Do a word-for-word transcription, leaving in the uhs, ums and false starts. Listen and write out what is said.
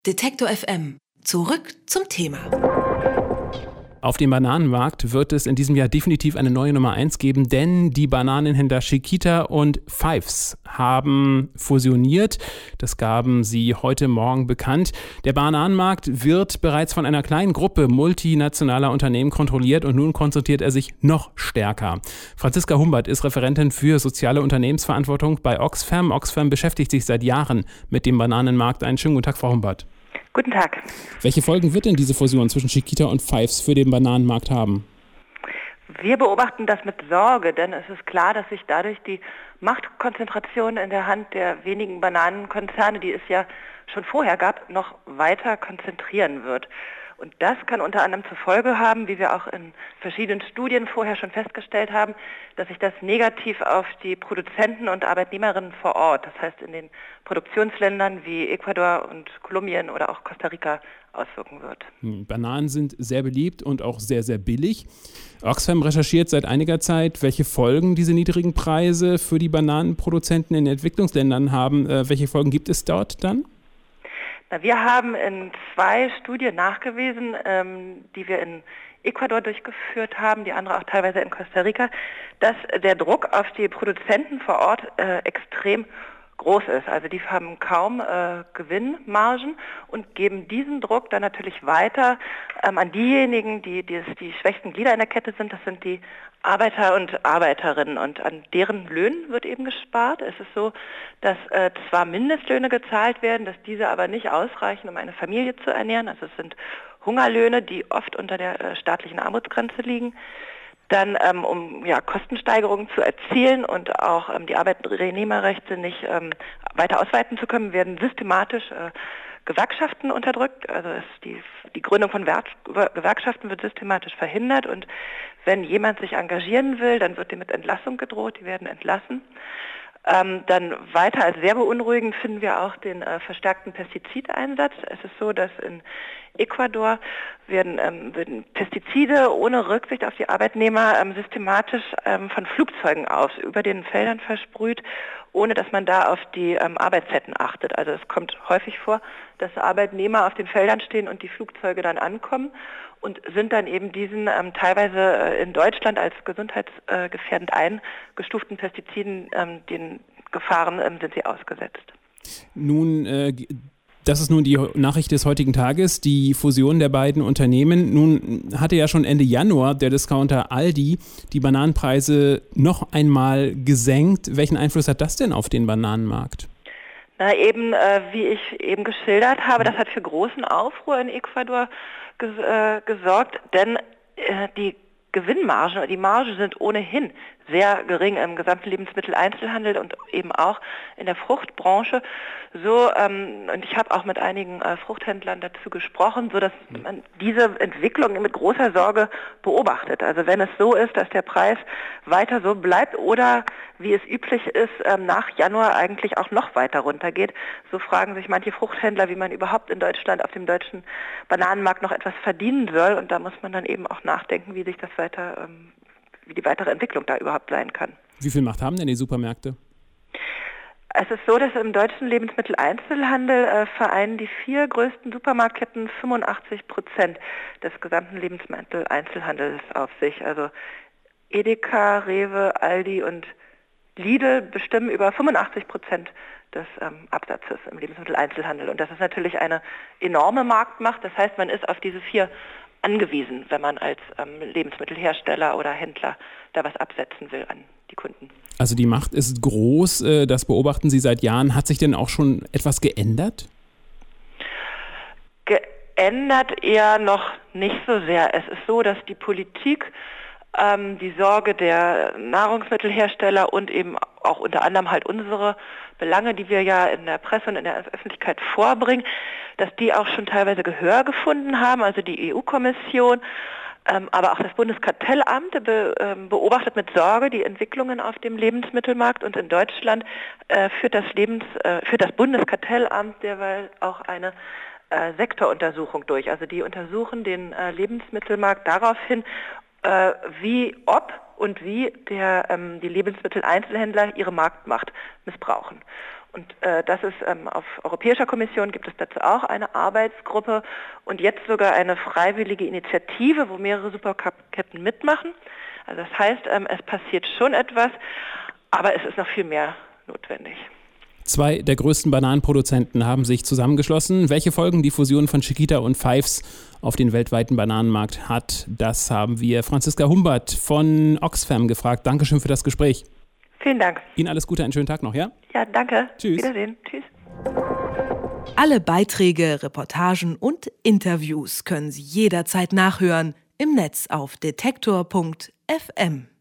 Detektor F M. Zurück zum Thema. Auf dem Bananenmarkt wird es in diesem Jahr definitiv eine neue Nummer eins geben, denn die Bananenhändler Chiquita und Fives haben fusioniert. Das gaben sie heute Morgen bekannt. Der Bananenmarkt wird bereits von einer kleinen Gruppe multinationaler Unternehmen kontrolliert und nun konzentriert er sich noch stärker. Franziska Humbert ist Referentin für soziale Unternehmensverantwortung bei Oxfam. Oxfam beschäftigt sich seit Jahren mit dem Bananenmarkt. Einen schönen guten Tag, Frau Humbert. Guten Tag. Welche Folgen wird denn diese Fusion zwischen Chiquita und Fives für den Bananenmarkt haben? Wir beobachten das mit Sorge, denn es ist klar, dass sich dadurch die Machtkonzentration in der Hand der wenigen Bananenkonzerne, die es ja schon vorher gab, noch weiter konzentrieren wird. Und das kann unter anderem zur Folge haben, wie wir auch in verschiedenen Studien vorher schon festgestellt haben, dass sich das negativ auf die Produzenten und Arbeitnehmerinnen vor Ort, das heißt in den Produktionsländern wie Ecuador und Kolumbien oder auch Costa Rica, auswirken wird. Bananen sind sehr beliebt und auch sehr, sehr billig. Oxfam recherchiert seit einiger Zeit, welche Folgen diese niedrigen Preise für die Bananenproduzenten in Entwicklungsländern haben. Äh, welche Folgen gibt es dort dann? Wir haben in zwei Studien nachgewiesen, ähm, die wir in Ecuador durchgeführt haben, die andere auch teilweise in Costa Rica, dass der Druck auf die Produzenten vor Ort äh, extrem groß ist. Also die haben kaum äh, Gewinnmargen und geben diesen Druck dann natürlich weiter ähm, an diejenigen, die, die die schwächsten Glieder in der Kette sind. Das sind die Arbeiter und Arbeiterinnen und an deren Löhnen wird eben gespart. Es ist so, dass äh, zwar Mindestlöhne gezahlt werden, dass diese aber nicht ausreichen, um eine Familie zu ernähren. Also es sind Hungerlöhne, die oft unter der äh, staatlichen Armutsgrenze liegen. Dann, ähm, um ja, Kostensteigerungen zu erzielen und auch ähm, die Arbeitnehmerrechte nicht ähm, weiter ausweiten zu können, werden systematisch äh, Gewerkschaften unterdrückt. Also es die, die Gründung von Werk, Gewerkschaften wird systematisch verhindert und wenn jemand sich engagieren will, dann wird dem mit Entlassung gedroht, die werden entlassen. Ähm, dann weiter als sehr beunruhigend finden wir auch den äh, verstärkten Pestizideinsatz. Es ist so, dass in Ecuador werden, ähm, werden Pestizide ohne Rücksicht auf die Arbeitnehmer ähm, systematisch ähm, von Flugzeugen aus über den Feldern versprüht, ohne dass man da auf die ähm, Arbeitszeiten achtet. Also es kommt häufig vor, dass Arbeitnehmer auf den Feldern stehen und die Flugzeuge dann ankommen und sind dann eben diesen ähm, teilweise äh, in Deutschland als gesundheitsgefährdend äh, eingestuften Pestiziden, ähm, den Gefahren ähm, sind sie ausgesetzt. Nun, äh, das ist nun die Nachricht des heutigen Tages, die Fusion der beiden Unternehmen. Nun hatte ja schon Ende Januar der Discounter Aldi die Bananenpreise noch einmal gesenkt. Welchen Einfluss hat das denn auf den Bananenmarkt? Na eben, äh, wie ich eben geschildert habe, das hat für großen Aufruhr in Ecuador ges- äh, gesorgt, denn äh, die Gewinnmargen oder die Margen sind ohnehin sehr gering im gesamten Lebensmitteleinzelhandel und eben auch in der Fruchtbranche. So, ähm, und ich habe auch mit einigen äh, Fruchthändlern dazu gesprochen, so dass man diese Entwicklung mit großer Sorge beobachtet. Also wenn es so ist, dass der Preis weiter so bleibt oder wie es üblich ist, ähm, nach Januar eigentlich auch noch weiter runtergeht, so fragen sich manche Fruchthändler, wie man überhaupt in Deutschland auf dem deutschen Bananenmarkt noch etwas verdienen soll. Und da muss man dann eben auch nachdenken, wie sich das weiter ähm, wie die weitere Entwicklung da überhaupt sein kann. Wie viel Macht haben denn die Supermärkte? Es ist so, dass im deutschen Lebensmitteleinzelhandel äh, vereinen die vier größten Supermarktketten fünfundachtzig Prozent des gesamten Lebensmitteleinzelhandels auf sich. Also Edeka, Rewe, Aldi und Lidl bestimmen über fünfundachtzig Prozent des ähm, Absatzes im Lebensmitteleinzelhandel. Und das ist natürlich eine enorme Marktmacht. Das heißt, man ist auf diese vier angewiesen, wenn man als ähm, Lebensmittelhersteller oder Händler da was absetzen will an die Kunden. Also die Macht ist groß, äh, das beobachten Sie seit Jahren. Hat sich denn auch schon etwas geändert? Geändert eher noch nicht so sehr. Es ist so, dass die Politik ähm, die Sorge der Nahrungsmittelhersteller und eben auch unter anderem halt unsere Belange, die wir ja in der Presse und in der Öffentlichkeit vorbringen, dass die auch schon teilweise Gehör gefunden haben, also die E U-Kommission, ähm, aber auch das Bundeskartellamt be, ähm, beobachtet mit Sorge die Entwicklungen auf dem Lebensmittelmarkt und in Deutschland äh, führt das Lebens, äh, führt das Bundeskartellamt derweil auch eine äh, Sektoruntersuchung durch. Also die untersuchen den äh, Lebensmittelmarkt daraufhin, äh, wie ob und wie der, ähm, die Lebensmitteleinzelhändler ihre Marktmacht missbrauchen. Und äh, das ist ähm, auf europäischer Kommission gibt es dazu auch eine Arbeitsgruppe und jetzt sogar eine freiwillige Initiative, wo mehrere Superketten mitmachen. Also das heißt, ähm, es passiert schon etwas, aber es ist noch viel mehr notwendig. Zwei der größten Bananenproduzenten haben sich zusammengeschlossen. Welche Folgen die Fusion von Chiquita und Fives auf den weltweiten Bananenmarkt hat, das haben wir Franziska Humbert von Oxfam gefragt. Dankeschön für das Gespräch. Vielen Dank. Ihnen alles Gute, einen schönen Tag noch, ja? Ja, danke. Tschüss. Wiedersehen. Tschüss. Alle Beiträge, Reportagen und Interviews können Sie jederzeit nachhören im Netz auf detektor punkt f m.